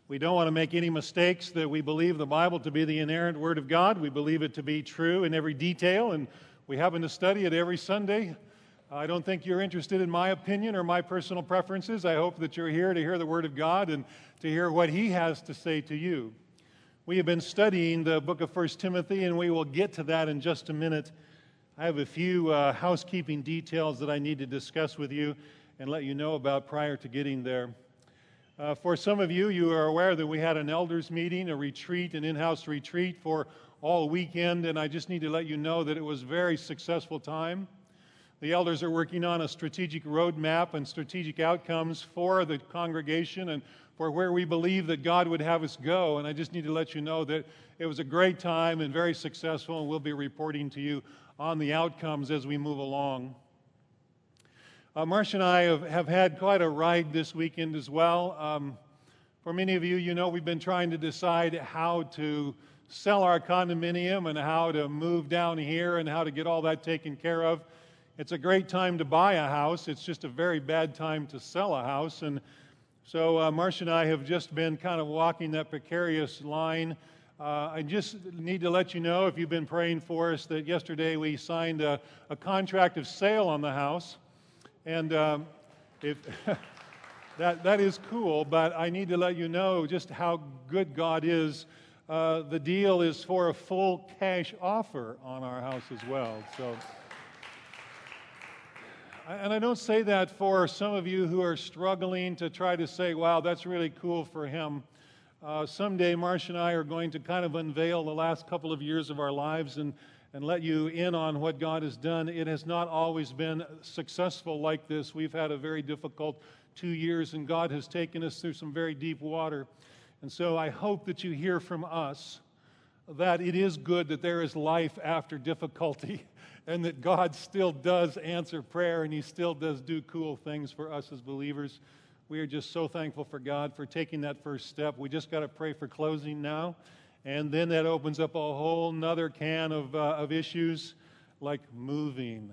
We don't want to make any mistakes that we believe the Bible to be the inerrant Word of God. We believe it to be true in every detail, and we happen to study it every Sunday. I don't think you're interested in my opinion or my personal preferences. I hope that you're here to hear the Word of God and to hear what He has to say to you. We have been studying the book of 1 Timothy, and we will get to that in just a minute. I have a few housekeeping details that I need to discuss with you and let you know about prior to getting there. For some of you, you are aware that we had an elders meeting, a retreat, an in-house retreat for all weekend, and I just need to let you know that it was a very successful time. The elders are working on a strategic roadmap and strategic outcomes for the congregation and for where we believe that God would have us go, and I just need to let you know that it was a great time and very successful, and we'll be reporting to you on the outcomes as we move along. Marcia and I have had quite a ride this weekend as well. For many of you, you know we've been trying to decide how to sell our condominium and how to move down here and how to get all that taken care of. It's a great time to buy a house. It's just a very bad time to sell a house. And so Marcia and I have just been kind of walking that precarious line. I just need to let you know, if you've been praying for us, that yesterday we signed a contract of sale on the house. And that is cool, but I need to let you know just how good God is. The deal is for a full cash offer on our house as well. And I don't say that for some of you who are struggling to try to say, wow, that's really cool for him. Someday, Marcia and I are going to kind of unveil the last couple of years of our lives and let you in on what God has done. It has not always been successful like this. We've had a very difficult 2 years, and God has taken us through some very deep water. And so I hope that you hear from us that it is good that there is life after difficulty and that God still does answer prayer and He still does do cool things for us as believers. We are just so thankful for God for taking that first step. We just got to pray for closing now. And then that opens up a whole nother can of issues like moving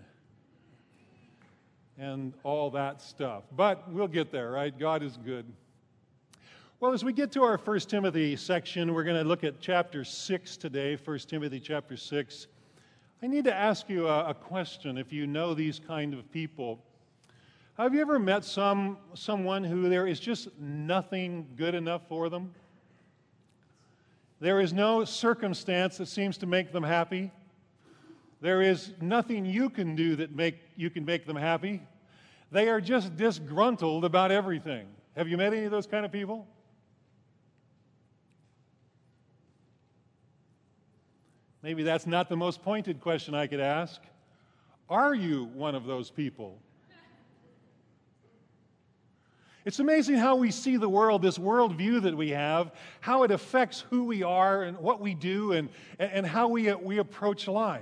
and all that stuff. But we'll get there, right? God is good. Well, as we get to our 1 Timothy section, we're going to look at chapter 6 today, 1 Timothy chapter 6. I need to ask you a question if you know these kind of people. Have you ever met someone who there is just nothing good enough for them? There is no circumstance that seems to make them happy. There is nothing you can do that you can make them happy. They are just disgruntled about everything. Have you met any of those kind of people? Maybe that's not the most pointed question I could ask. Are you one of those people? It's amazing how we see the world, this worldview that we have, how it affects who we are and what we do and how we approach life.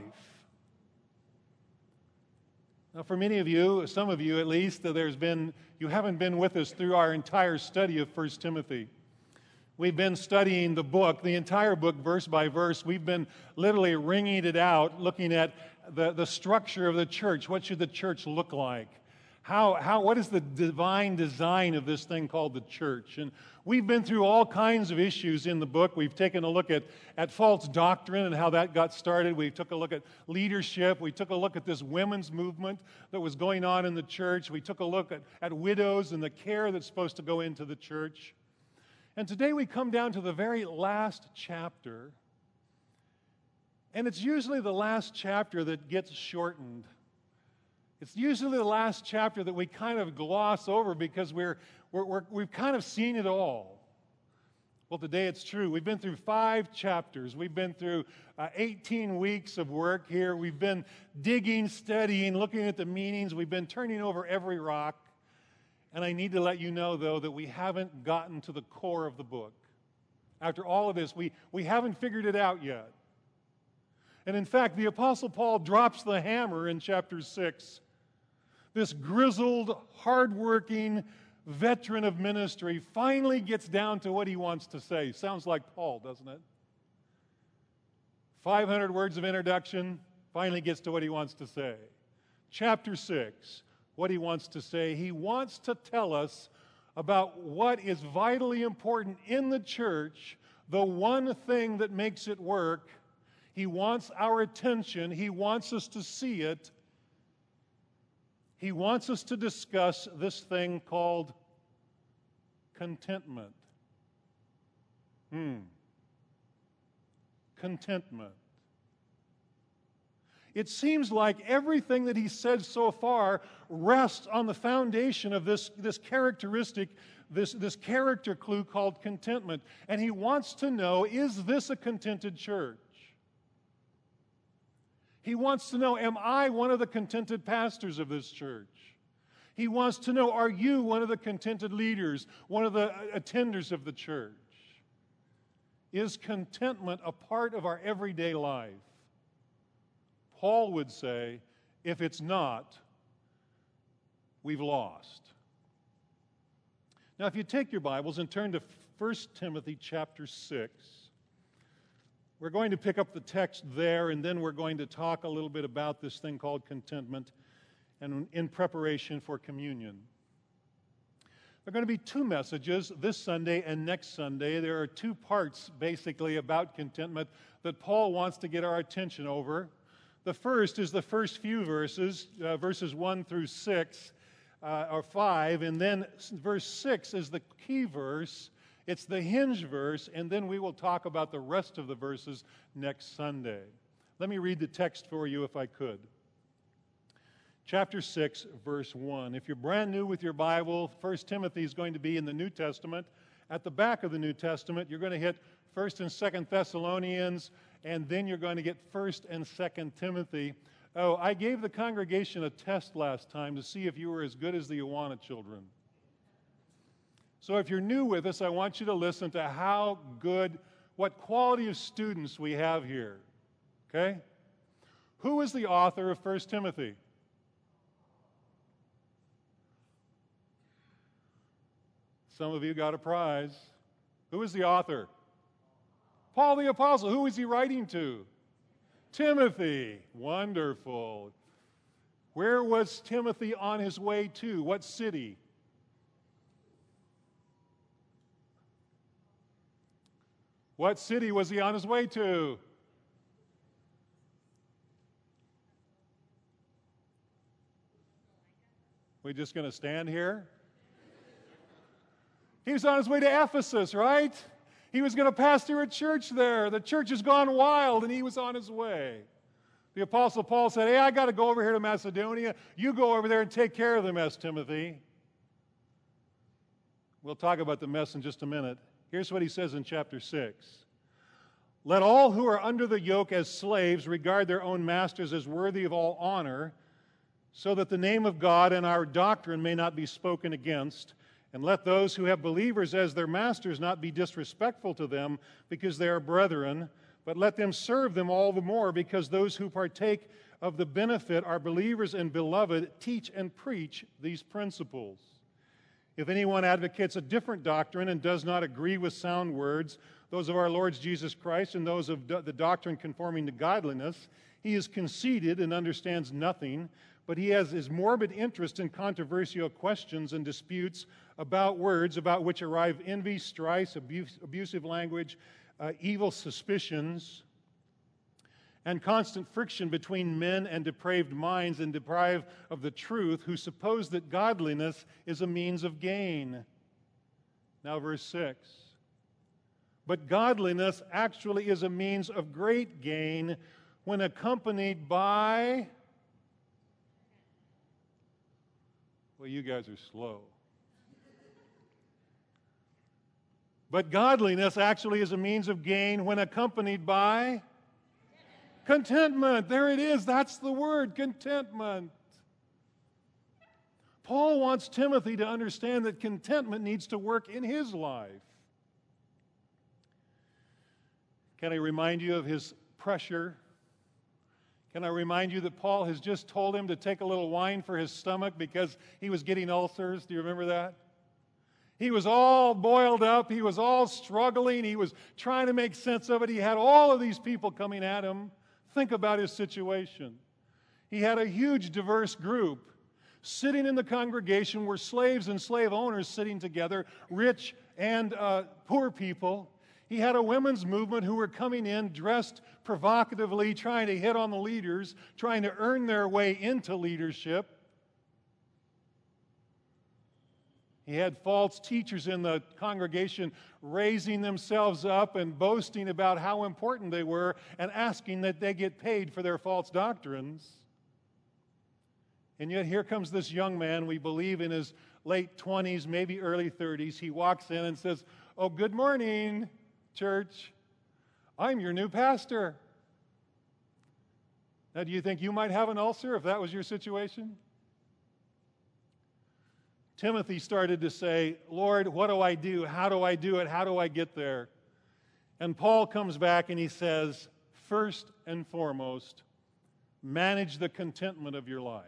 Now, for many of you, some of you at least, you haven't been with us through our entire study of 1 Timothy. We've been studying the book, the entire book, verse by verse. We've been literally wringing it out, looking at the structure of the church. What should the church look like? What is the divine design of this thing called the church? And we've been through all kinds of issues in the book. We've taken a look at false doctrine and how that got started. We took a look at leadership. We took a look at this women's movement that was going on in the church. We took a look at widows and the care that's supposed to go into the church. And today we come down to the very last chapter. And it's usually the last chapter that gets shortened. It's usually the last chapter that we kind of gloss over because we've kind of seen it all. Well, today it's true. We've been through 5 chapters. We've been through 18 weeks of work here. We've been digging, studying, looking at the meanings. We've been turning over every rock. And I need to let you know, though, that we haven't gotten to the core of the book. After all of this, we haven't figured it out yet. And in fact, the Apostle Paul drops the hammer in chapter 6. This grizzled, hardworking veteran of ministry finally gets down to what he wants to say. Sounds like Paul, doesn't it? 500 words of introduction, finally gets to what he wants to say. Chapter 6, what he wants to say. He wants to tell us about what is vitally important in the church, the one thing that makes it work. He wants our attention. He wants us to see it. He wants us to discuss this thing called contentment. Contentment. It seems like everything that he said so far rests on the foundation of this characteristic, this character clue called contentment. And he wants to know, is this a contented church? He wants to know, am I one of the contented pastors of this church? He wants to know, are you one of the contented leaders, one of the attenders of the church? Is contentment a part of our everyday life? Paul would say, if it's not, we've lost. Now, if you take your Bibles and turn to 1 Timothy chapter 6, we're going to pick up the text there, and then we're going to talk a little bit about this thing called contentment and in preparation for communion. There are going to be two messages this Sunday and next Sunday. There are two parts, basically, about contentment that Paul wants to get our attention over. The first is the first few verses, verses 1 through 6, or 5, and then verse 6 is the key verse. It's the hinge verse, and then we will talk about the rest of the verses next Sunday. Let me read the text for you if I could. Chapter 6, verse 1. If you're brand new with your Bible, 1 Timothy is going to be in the New Testament. At the back of the New Testament, you're going to hit 1 and 2 Thessalonians, and then you're going to get 1 and 2 Timothy. Oh, I gave the congregation a test last time to see if you were as good as the Awana children. So if you're new with us, I want you to listen to how good, what quality of students we have here. Okay? Who is the author of 1 Timothy? Some of you got a prize. Who is the author? Paul the Apostle. Who is he writing to? Timothy. Wonderful. Where was Timothy on his way to? What city? What city was he on his way to? We just going to stand here? He was on his way to Ephesus, right? He was going to pastor a church there. The church has gone wild, and he was on his way. The Apostle Paul said, hey, I got to go over here to Macedonia. You go over there and take care of the mess, Timothy. We'll talk about the mess in just a minute. Here's what he says in chapter 6. Let all who are under the yoke as slaves regard their own masters as worthy of all honor, so that the name of God and our doctrine may not be spoken against. And let those who have believers as their masters not be disrespectful to them because they are brethren, but let them serve them all the more because those who partake of the benefit are believers and beloved. Teach and preach these principles. If anyone advocates a different doctrine and does not agree with sound words, those of our Lord Jesus Christ and those of the doctrine conforming to godliness, he is conceited and understands nothing, but he has his morbid interest in controversial questions and disputes about words, about which arrive envy, strife, abusive language, evil suspicions, and constant friction between men and depraved minds, and deprived of the truth, who suppose that godliness is a means of gain. Now verse 6. But godliness actually is a means of great gain when accompanied by... Well, you guys are slow. But godliness actually is a means of gain when accompanied by contentment. There it is. That's the word, contentment. Paul wants Timothy to understand that contentment needs to work in his life. Can I remind you of his pressure? Can I remind you that Paul has just told him to take a little wine for his stomach because he was getting ulcers? Do you remember that? He was all boiled up. He was all struggling. He was trying to make sense of it. He had all of these people coming at him. Think about his situation. He had a huge, diverse group. Sitting in the congregation were slaves and slave owners sitting together, rich and poor people. He had a women's movement who were coming in dressed provocatively, trying to hit on the leaders, trying to earn their way into leadership. He had false teachers in the congregation raising themselves up and boasting about how important they were and asking that they get paid for their false doctrines. And yet here comes this young man, we believe in his late 20s, maybe early 30s. He walks in and says, "Oh, good morning, church. I'm your new pastor." Now, do you think you might have an ulcer if that was your situation? Timothy started to say, "Lord, what do I do? How do I do it? How do I get there?" And Paul comes back and he says, first and foremost, manage the contentment of your life.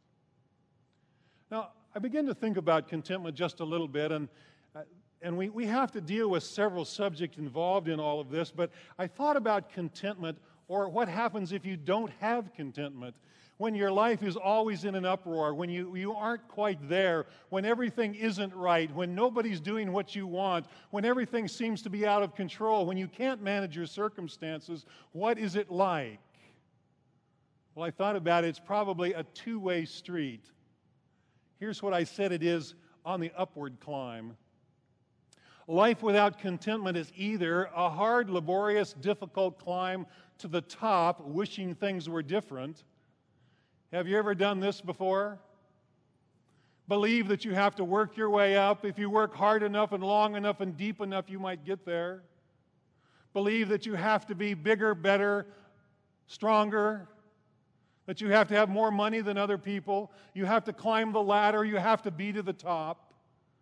Now, I begin to think about contentment just a little bit, and we have to deal with several subjects involved in all of this, but I thought about contentment, or what happens if you don't have contentment, when your life is always in an uproar, when you aren't quite there, when everything isn't right, when nobody's doing what you want, when everything seems to be out of control, when you can't manage your circumstances. What is it like? Well, I thought about it. It's probably a two-way street. Here's what I said it is on the upward climb. Life without contentment is either a hard, laborious, difficult climb to the top, wishing things were different. Have you ever done this before? Believe that you have to work your way up. If you work hard enough and long enough and deep enough, you might get there. Believe that you have to be bigger, better, stronger, that you have to have more money than other people. You have to climb the ladder. You have to be to the top.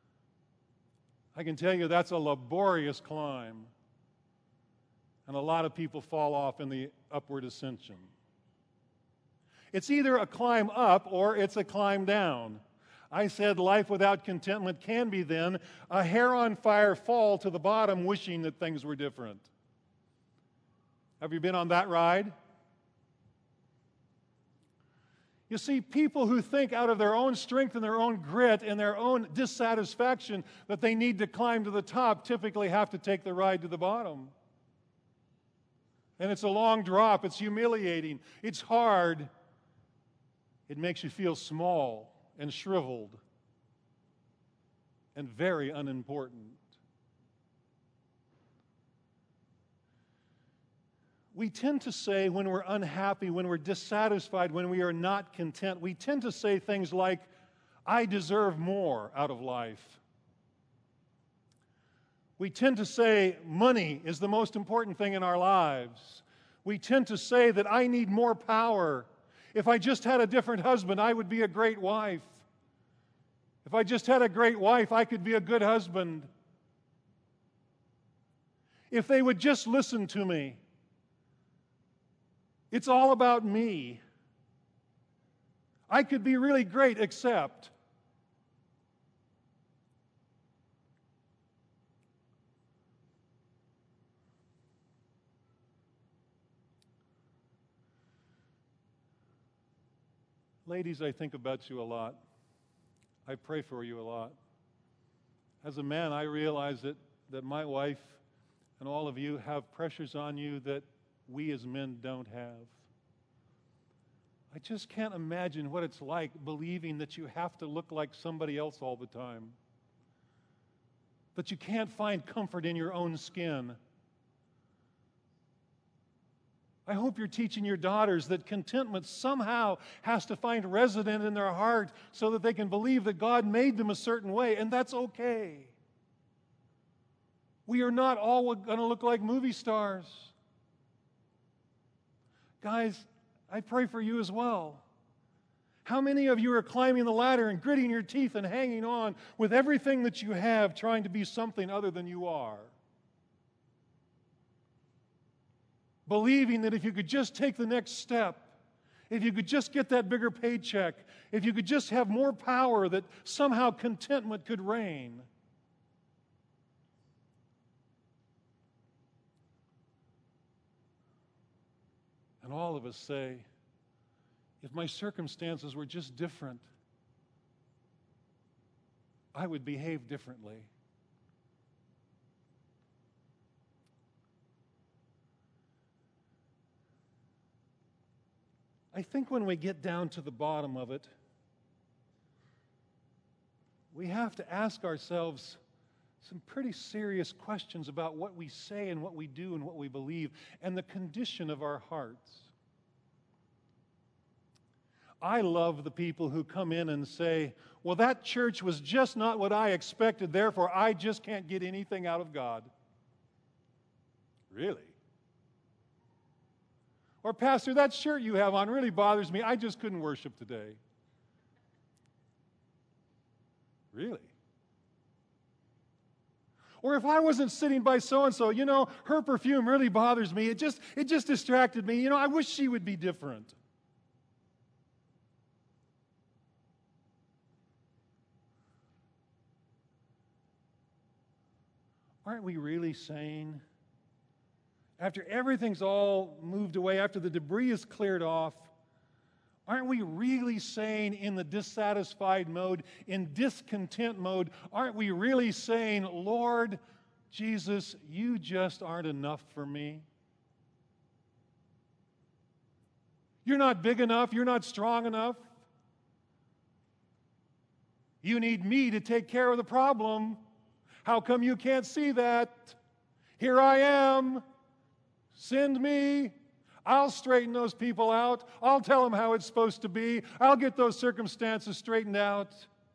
I can tell you that's a laborious climb. And a lot of people fall off in the upward ascension. It's either a climb up or it's a climb down. I said life without contentment can be then a hair on fire fall to the bottom wishing that things were different. Have you been on that ride? You see, people who think out of their own strength and their own grit and their own dissatisfaction that they need to climb to the top typically have to take the ride to the bottom. And it's a long drop. It's humiliating. It's hard. It makes you feel small and shriveled and very unimportant. We tend to say when we're unhappy, when we're dissatisfied, when we are not content, we tend to say things like, "I deserve more out of life." We tend to say money is the most important thing in our lives. We tend to say that I need more power. If I just had a different husband, I would be a great wife. If I just had a great wife, I could be a good husband. If they would just listen to me. It's all about me. I could be really great, except. Ladies, I think about you a lot. I pray for you a lot. As a man, I realize that my wife and all of you have pressures on you that we as men don't have. I just can't imagine what it's like believing that you have to look like somebody else all the time. That you can't find comfort in your own skin. I hope you're teaching your daughters that contentment somehow has to find resident in their heart so that they can believe that God made them a certain way, and that's okay. We are not all going to look like movie stars. Guys, I pray for you as well. How many of you are climbing the ladder and gritting your teeth and hanging on with everything that you have, trying to be something other than you are? Believing that if you could just take the next step, if you could just get that bigger paycheck, if you could just have more power, that somehow contentment could reign. And all of us say, if my circumstances were just different, I would behave differently. I think when we get down to the bottom of it, we have to ask ourselves some pretty serious questions about what we say and what we do and what we believe and the condition of our hearts. I love the people who come in and say, well, that church was just not what I expected, therefore I just can't get anything out of God. Really? Or, Pastor, that shirt you have on really bothers me. I just couldn't worship today. Really? Or if I wasn't sitting by so-and-so, her perfume really bothers me. It just distracted me. I wish she would be different. Aren't we really saying, after everything's all moved away, after the debris is cleared off, aren't we really saying in the dissatisfied mode, in discontent mode, aren't we really saying, Lord Jesus, you just aren't enough for me? You're not big enough. You're not strong enough. You need me to take care of the problem. How come you can't see that? Here I am. Send me. I'll straighten those people out. I'll tell them how it's supposed to be. I'll get those circumstances straightened out.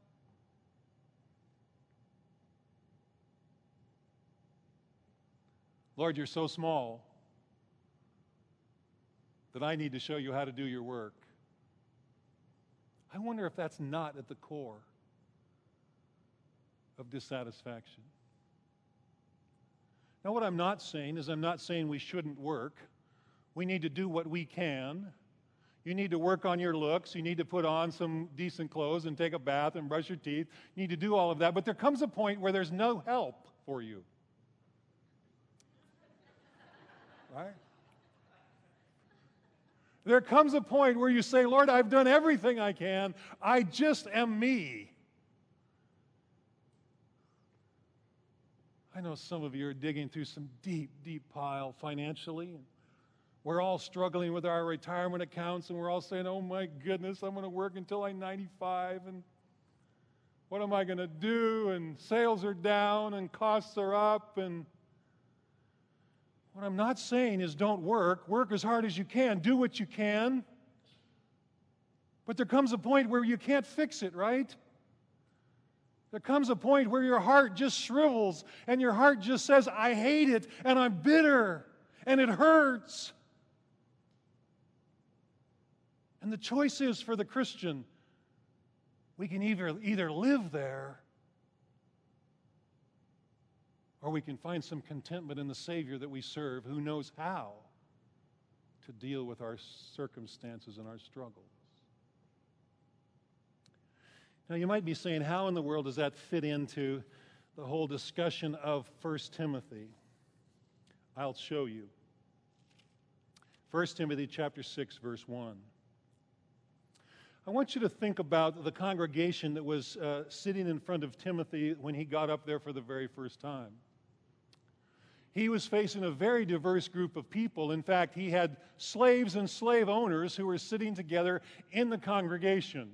Lord, you're so small that I need to show you how to do your work. I wonder if that's not at the core of dissatisfaction. Now, what I'm not saying is I'm not saying we shouldn't work. We need to do what we can. You need to work on your looks. You need to put on some decent clothes and take a bath and brush your teeth. You need to do all of that. But there comes a point where there's no help for you. Right? There comes a point where you say, Lord, I've done everything I can. I just am me. I know some of you are digging through some deep, deep pile financially. We're all struggling with our retirement accounts, and we're all saying, oh my goodness, I'm going to work until I'm 95, and what am I going to do? And sales are down, and costs are up, and what I'm not saying is don't work. Work as hard as you can. Do what you can. But there comes a point where you can't fix it, right? There comes a point where your heart just shrivels and your heart just says, I hate it and I'm bitter and it hurts. And the choice is for the Christian, we can either live there or we can find some contentment in the Savior that we serve who knows how to deal with our circumstances and our struggles. Now, you might be saying, how in the world does that fit into the whole discussion of 1 Timothy? I'll show you. 1 Timothy chapter 6, verse 1. I want you to think about the congregation that was sitting in front of Timothy when he got up there for the very first time. He was facing a very diverse group of people. In fact, he had slaves and slave owners who were sitting together in the congregation.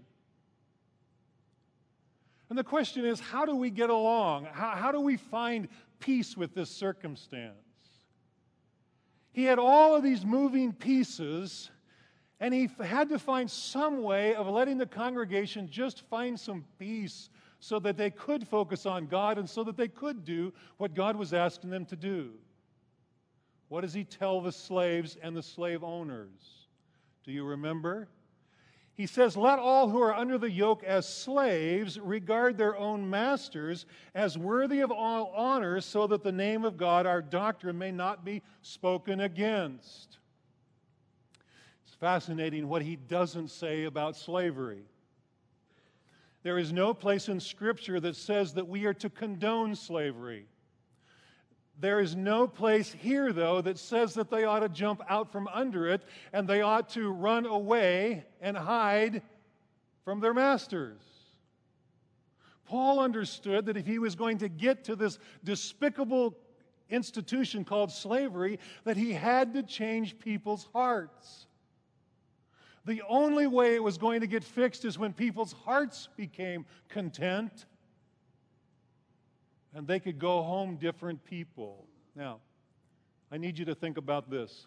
And the question is, how do we get along? How do we find peace with this circumstance? He had all of these moving pieces, and he had to find some way of letting the congregation just find some peace so that they could focus on God and so that they could do what God was asking them to do. What does he tell the slaves and the slave owners? Do you remember? He says, let all who are under the yoke as slaves regard their own masters as worthy of all honor, so that the name of God, our doctrine, may not be spoken against. It's fascinating what he doesn't say about slavery. There is no place in Scripture that says that we are to condone slavery. There is no place here, though, that says that they ought to jump out from under it and they ought to run away and hide from their masters. Paul understood that if he was going to get to this despicable institution called slavery, that he had to change people's hearts. The only way it was going to get fixed is when people's hearts became content and they could go home different people. Now, I need you to think about this.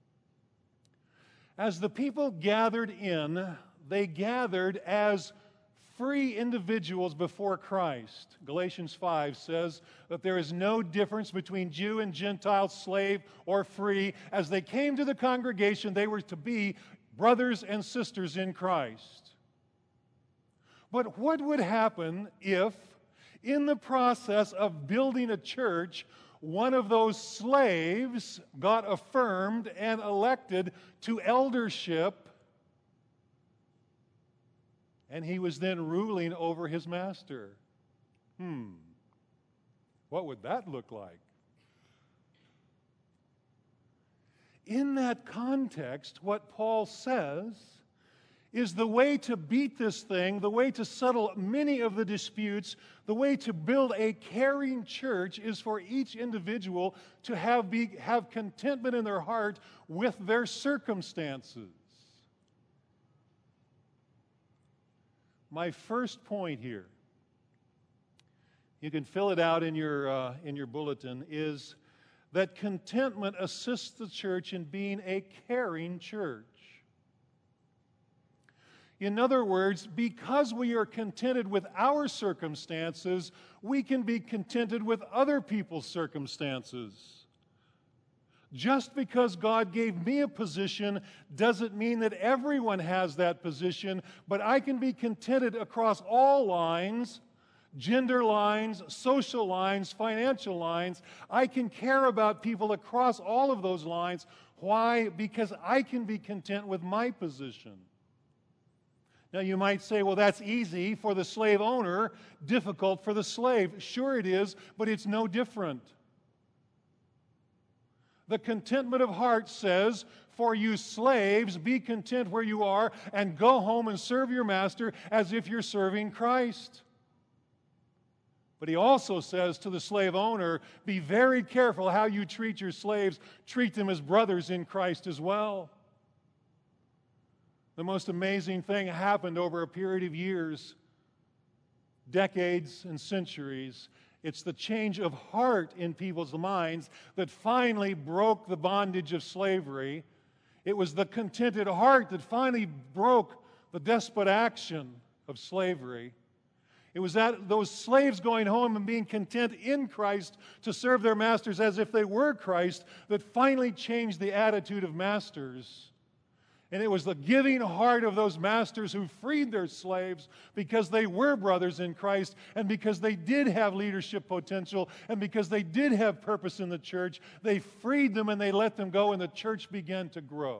As the people gathered in, they gathered as free individuals before Christ. Galatians 5 says that there is no difference between Jew and Gentile, slave or free. As they came to the congregation, they were to be brothers and sisters in Christ. But what would happen if, in the process of building a church, one of those slaves got affirmed and elected to eldership, and he was then ruling over his master? What would that look like? In that context, what Paul says is the way to beat this thing, the way to settle many of the disputes, the way to build a caring church is for each individual to have contentment in their heart with their circumstances. My first point here, you can fill it out in your bulletin, is that contentment assists the church in being a caring church. In other words, because we are contented with our circumstances, we can be contented with other people's circumstances. Just because God gave me a position doesn't mean that everyone has that position, but I can be contented across all lines, gender lines, social lines, financial lines. I can care about people across all of those lines. Why? Because I can be content with my position. Now you might say, well, that's easy for the slave owner, difficult for the slave. Sure it is, but it's no different. The contentment of heart says, for you slaves, be content where you are and go home and serve your master as if you're serving Christ. But he also says to the slave owner, be very careful how you treat your slaves. Treat them as brothers in Christ as well. The most amazing thing happened over a period of years, decades and centuries. It's the change of heart in people's minds that finally broke the bondage of slavery. It was the contented heart that finally broke the despot action of slavery. It was those slaves going home and being content in Christ to serve their masters as if they were Christ that finally changed the attitude of masters. And it was the giving heart of those masters who freed their slaves because they were brothers in Christ and because they did have leadership potential and because they did have purpose in the church. They freed them and they let them go, and the church began to grow.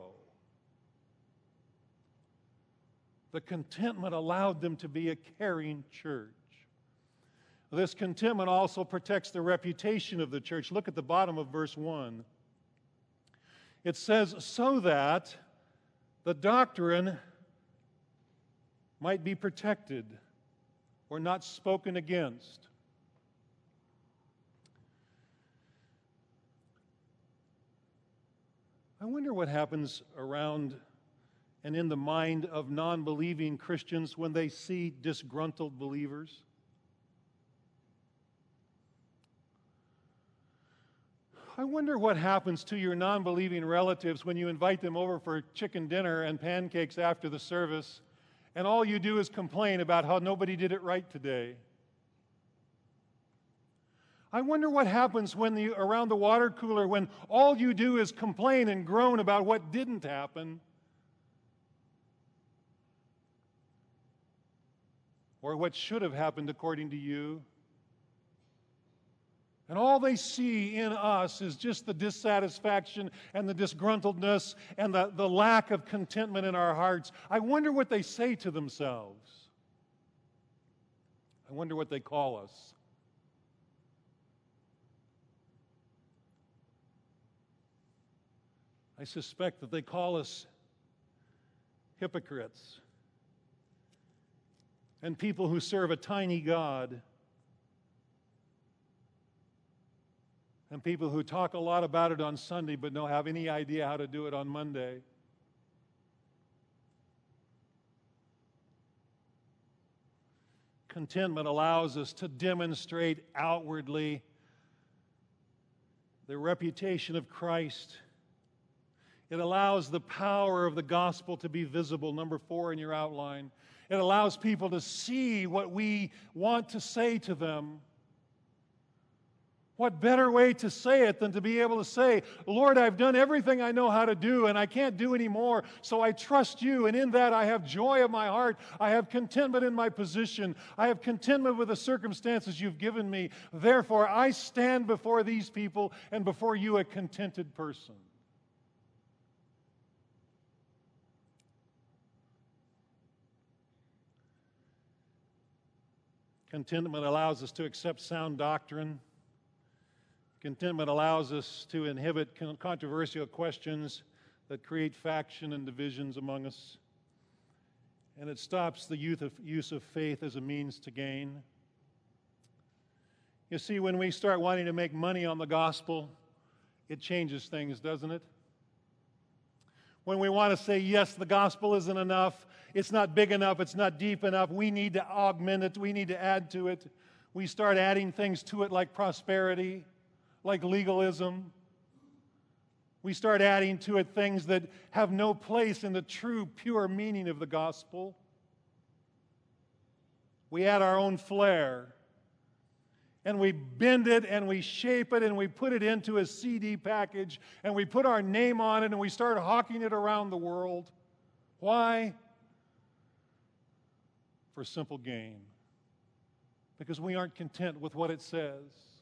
The contentment allowed them to be a caring church. This contentment also protects the reputation of the church. Look at the bottom of verse 1. It says, so that the doctrine might be protected or not spoken against. I wonder what happens around and in the mind of non-believing Christians when they see disgruntled believers. I wonder what happens to your non-believing relatives when you invite them over for chicken dinner and pancakes after the service, and all you do is complain about how nobody did it right today. I wonder what happens around the water cooler when all you do is complain and groan about what didn't happen, or what should have happened according to you. And all they see in us is just the dissatisfaction and the disgruntledness and the lack of contentment in our hearts. I wonder what they say to themselves. I wonder what they call us. I suspect that they call us hypocrites, and people who serve a tiny God, and people who talk a lot about it on Sunday but don't have any idea how to do it on Monday. Contentment allows us to demonstrate outwardly the reputation of Christ. It allows the power of the gospel to be visible, number 4 in your outline. It allows people to see what we want to say to them. What better way to say it than to be able to say, Lord, I've done everything I know how to do, and I can't do any more, so I trust you, and in that I have joy of my heart. I have contentment in my position. I have contentment with the circumstances you've given me. Therefore, I stand before these people and before you a contented person. Contentment allows us to accept sound doctrine. Contentment allows us to inhibit controversial questions that create faction and divisions among us. And it stops the use of faith as a means to gain. You see, when we start wanting to make money on the gospel, it changes things, doesn't it? When we want to say, yes, the gospel isn't enough, it's not big enough, it's not deep enough, we need to augment it, we need to add to it. We start adding things to it like prosperity, like legalism. We start adding to it things that have no place in the true, pure meaning of the gospel. We add our own flair, and we bend it, and we shape it, and we put it into a CD package, and we put our name on it, and we start hawking it around the world. Why? For simple gain. Because we aren't content with what it says.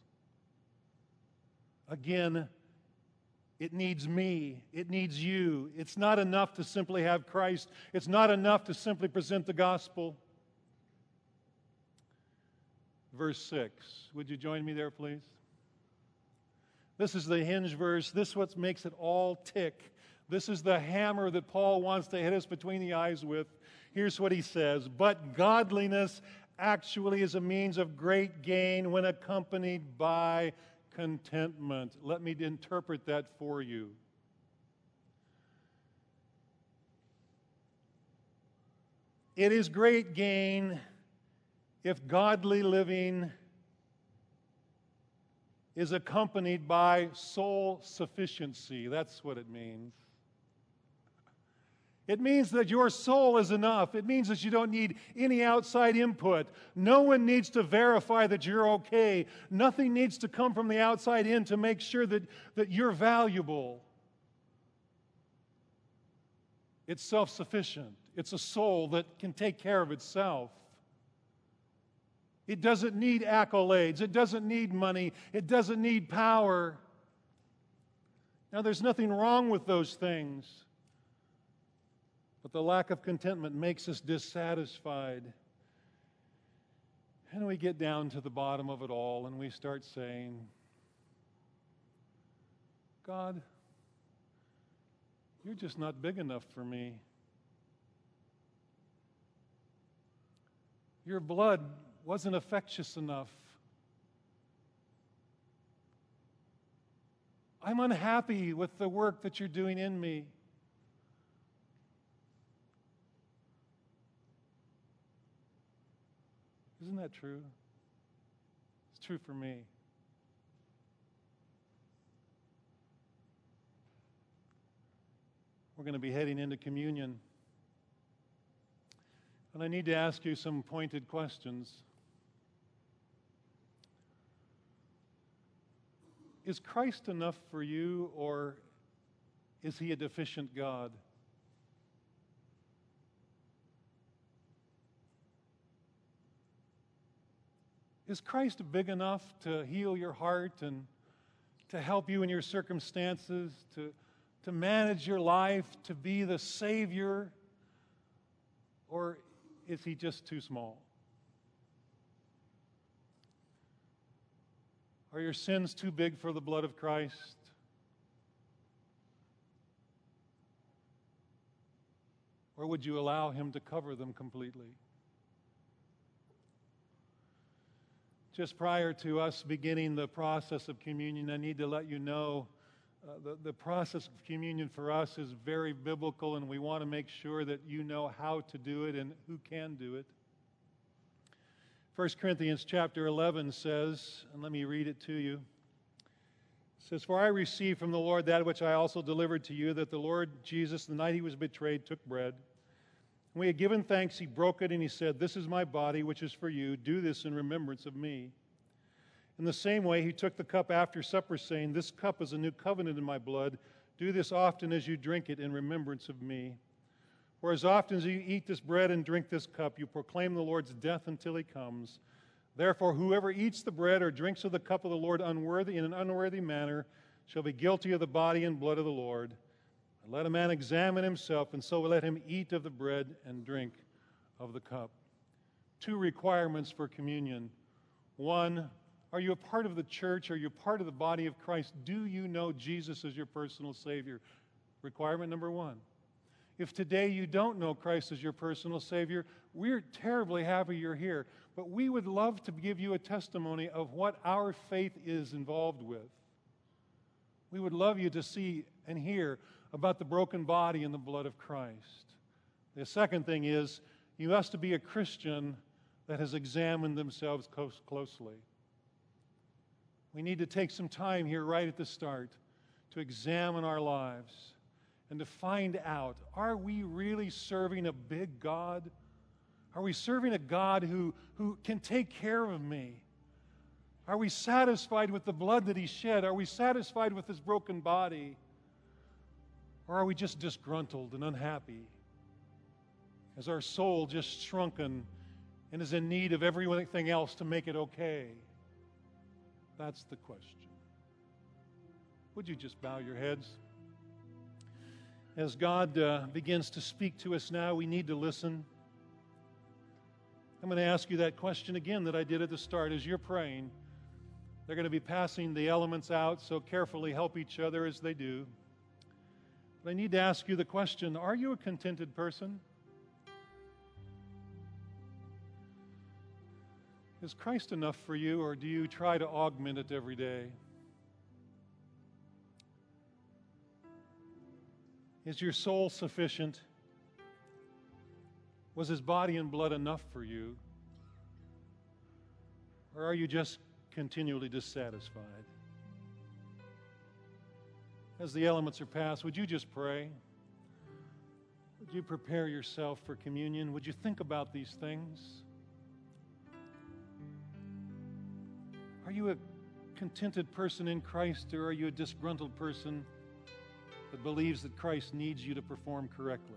Again, it needs me. It needs you. It's not enough to simply have Christ. It's not enough to simply present the gospel. Verse 6. Would you join me there, please? This is the hinge verse. This is what makes it all tick. This is the hammer that Paul wants to hit us between the eyes with. Here's what he says. But godliness actually is a means of great gain when accompanied by contentment. Let me interpret that for you. It is great gain if godly living is accompanied by soul sufficiency. That's what it means. It means that your soul is enough. It means that you don't need any outside input. No one needs to verify that you're okay. Nothing needs to come from the outside in to make sure that you're valuable. It's self-sufficient. It's a soul that can take care of itself. It doesn't need accolades. It doesn't need money. It doesn't need power. Now, there's nothing wrong with those things. But the lack of contentment makes us dissatisfied. And we get down to the bottom of it all and we start saying, God, you're just not big enough for me. Your blood wasn't infectious enough. I'm unhappy with the work that you're doing in me. Isn't that true? It's true for me. We're going to be heading into communion. And I need to ask you some pointed questions. Is Christ enough for you, or is he a deficient God? Is Christ big enough to heal your heart and to help you in your circumstances, to manage your life, to be the Savior? Or is he just too small? Are your sins too big for the blood of Christ? Or would you allow him to cover them completely? Just prior to us beginning the process of communion, I need to let you know the process of communion for us is very biblical, and we want to make sure that you know how to do it and who can do it. 1 Corinthians chapter 11 says, and let me read it to you. It says, "For I received from the Lord that which I also delivered to you, that the Lord Jesus, the night he was betrayed, took bread. When he had given thanks, he broke it, and he said, 'This is my body, which is for you. Do this in remembrance of me.' In the same way, he took the cup after supper, saying, 'This cup is a new covenant in my blood. Do this often as you drink it in remembrance of me. For as often as you eat this bread and drink this cup, you proclaim the Lord's death until he comes. Therefore, whoever eats the bread or drinks of the cup of the Lord in an unworthy manner shall be guilty of the body and blood of the Lord. And let a man examine himself, and so let him eat of the bread and drink of the cup.'" Two requirements for communion. One, are you a part of the church? Are you a part of the body of Christ? Do you know Jesus as your personal Savior? Requirement number one. If today you don't know Christ as your personal Savior, we're terribly happy you're here. But we would love to give you a testimony of what our faith is involved with. We would love you to see and hear about the broken body and the blood of Christ. The second thing is, you must be a Christian that has examined themselves closely. We need to take some time here right at the start to examine our lives and to find out, are we really serving a big God? Are we serving a God who can take care of me? Are we satisfied with the blood that he shed? Are we satisfied with his broken body? Or are we just disgruntled and unhappy? Is our soul just shrunken and is in need of everything else to make it okay? That's the question. Would you just bow your heads? As God begins to speak to us now, we need to listen. I'm going to ask you that question again that I did at the start. As you're praying, they're going to be passing the elements out, so carefully help each other as they do. But I need to ask you the question, are you a contented person? Is Christ enough for you, or do you try to augment it every day? Is your soul sufficient? Was his body and blood enough for you? Or are you just continually dissatisfied? As the elements are passed, would you just pray? Would you prepare yourself for communion? Would you think about these things? Are you a contented person in Christ, or are you a disgruntled person that believes that Christ needs you to perform correctly?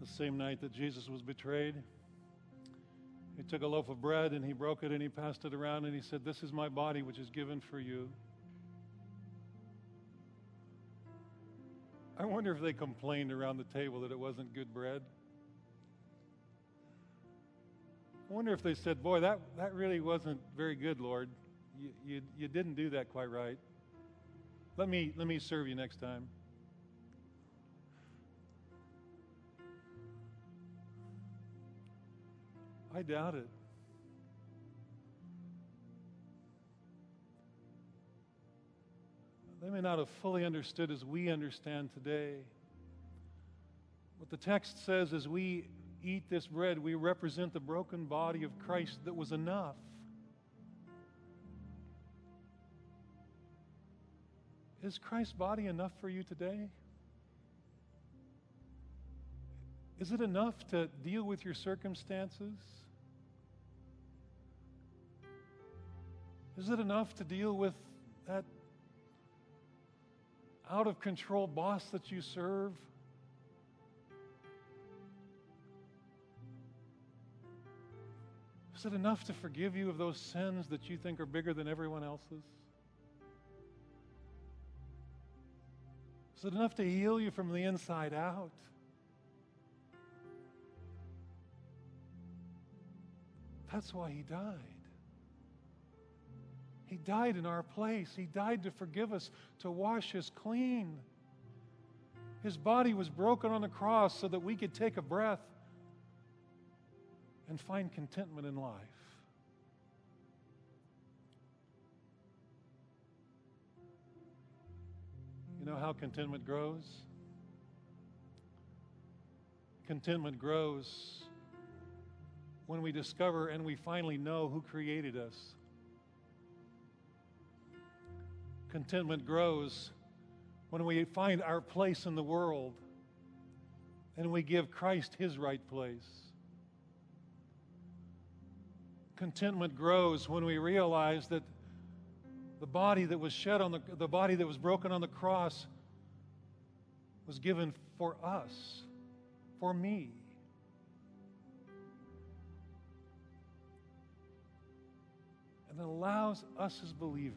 The same night that Jesus was betrayed, he took a loaf of bread and he broke it and he passed it around and he said, "This is my body which is given for you." I wonder if they complained around the table that it wasn't good bread. I wonder if they said, "Boy, that really wasn't very good, Lord. You didn't do that quite right. Let me serve you next time." I doubt it. They may not have fully understood as we understand today. What the text says as we eat this bread, we represent the broken body of Christ that was enough. Is Christ's body enough for you today? Is it enough to deal with your circumstances? Is it enough to deal with that out-of-control boss that you serve? Is it enough to forgive you of those sins that you think are bigger than everyone else's? Is it enough to heal you from the inside out? That's why he died. He died in our place. He died to forgive us, to wash us clean. His body was broken on the cross so that we could take a breath and find contentment in life. You know how contentment grows? Contentment grows when we discover and we finally know who created us. Contentment grows when we find our place in the world and we give Christ his right place. Contentment grows when we realize that the body that was shed on the body that was broken on the cross was given for us, for me. And it allows us as believers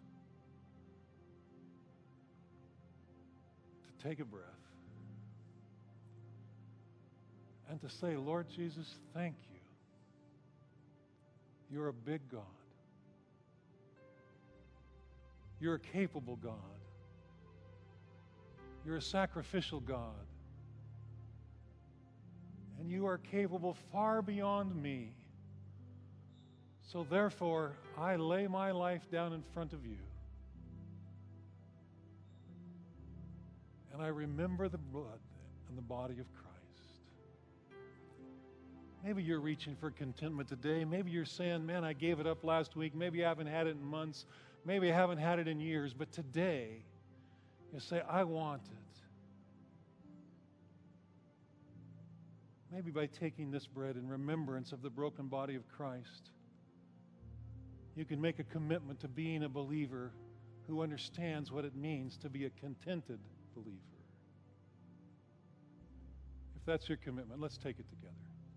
to take a breath and to say, "Lord Jesus, thank you. You're a big God. You're a capable God. You're a sacrificial God. And you are capable far beyond me. So therefore, I lay my life down in front of you. And I remember the blood and the body of Christ." Maybe you're reaching for contentment today. Maybe you're saying, "Man, I gave it up last week. Maybe I haven't had it in months. Maybe I haven't had it in years." But today, you say, "I want it." Maybe by taking this bread in remembrance of the broken body of Christ, you can make a commitment to being a believer who understands what it means to be a contented believer. If that's your commitment, let's take it together.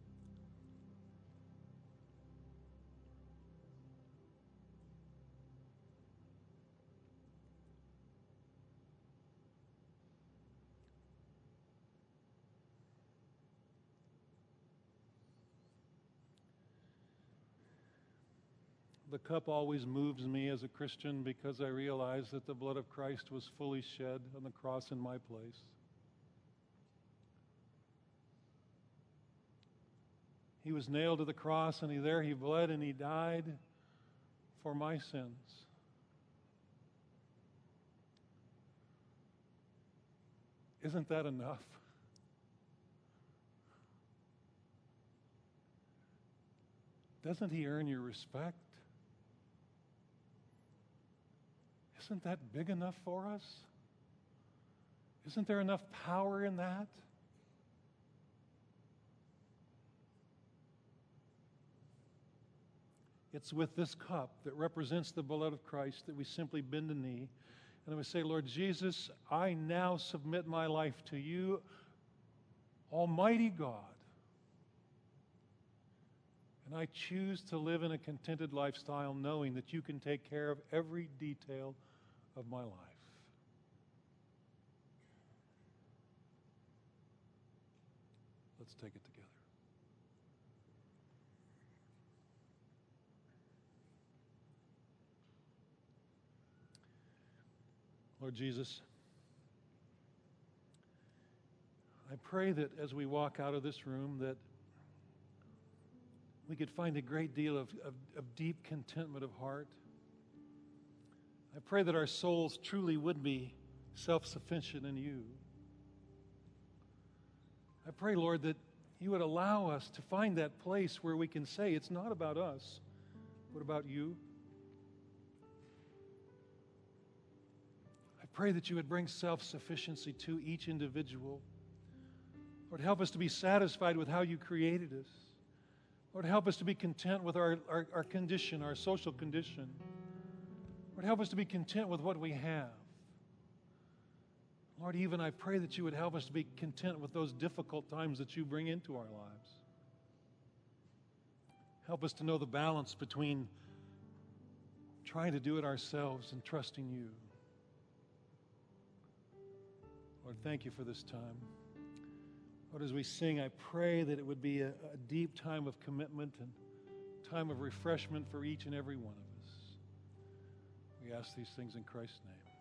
The cup always moves me as a Christian because I realize that the blood of Christ was fully shed on the cross in my place. He was nailed to the cross, and he bled and he died for my sins. Isn't that enough? Doesn't he earn your respect? Isn't that big enough for us? Isn't there enough power in that? It's with this cup that represents the blood of Christ that we simply bend the knee and we say, "Lord Jesus, I now submit my life to you. Almighty God. And I choose to live in a contented lifestyle knowing that you can take care of every detail of my life. Let's take it together. Lord Jesus, I pray that as we walk out of this room that we could find a great deal of deep contentment of heart. I pray that our souls truly would be self-sufficient in you. I pray, Lord, that you would allow us to find that place where we can say it's not about us, but about you. I pray that you would bring self-sufficiency to each individual. Lord, help us to be satisfied with how you created us. Lord, help us to be content with our condition, our social condition. Lord, help us to be content with what we have. Lord, even I pray that you would help us to be content with those difficult times that you bring into our lives. Help us to know the balance between trying to do it ourselves and trusting you. Lord, thank you for this time. Lord, as we sing, I pray that it would be a deep time of commitment and time of refreshment for each and every one of us. We ask these things in Christ's name.